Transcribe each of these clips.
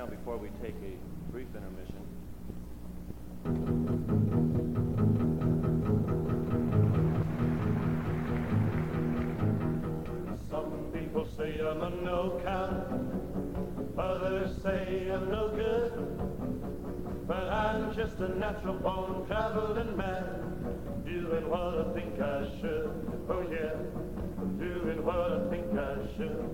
now before we take a brief intermission. Some people say I'm a no-count, others say I'm no good, but I'm just a natural born traveling man, doing what I think I should. Oh yeah, doing what I think I should.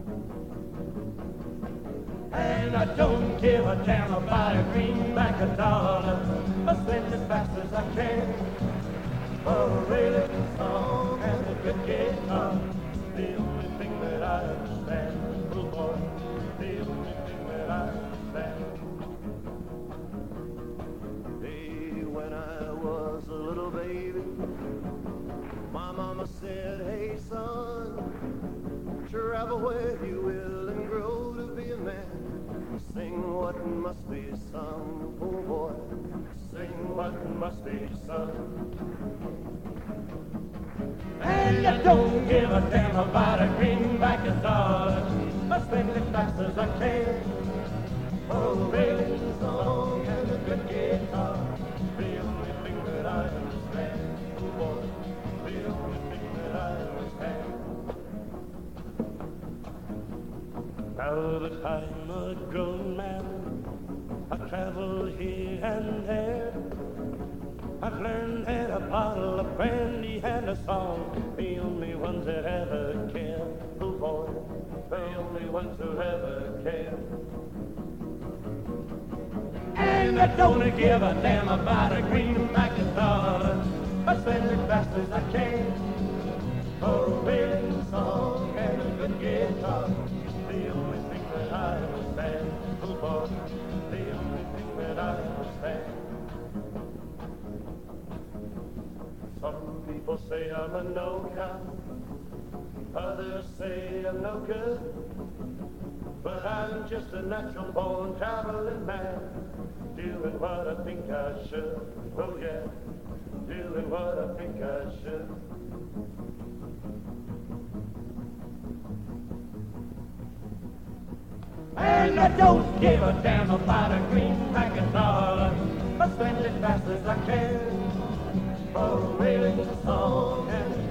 And I don't give a damn about a greenback, a dollar. I spend as fast as I can for a really good song and a good guitar. The only thing that I understand, oh boy, the only thing that I understand. Hey, when I was a little baby, my mama said, hey son, travel where you will and grow to be a man. Sing what must be sung, oh boy, sing what must be sung. And I don't give a damn about a greenback, a dollar. I spend it fast as I can for a really song and a good guitar. The only thing that I understand, oh boy, the only thing that I understand. Now that I'm a grown man, I travel here and there. I've learned that a bottle of brandy and a song, the only ones that ever care. Oh boy, the only ones who ever care. And I don't give a damn about a greenback, a dollar. I spend it fast as I can for a wailing song and a good guitar. The only thing that I understand, oh boy, the only thing that I understand. Some people say I'm a no-count, others say I'm no good, but I'm just a natural-born traveling man, doing what I think I should. Oh yeah, doing what I think I should. And I don't give a damn about a greenback, a dollar. I spend it fast as I can for a wailing song and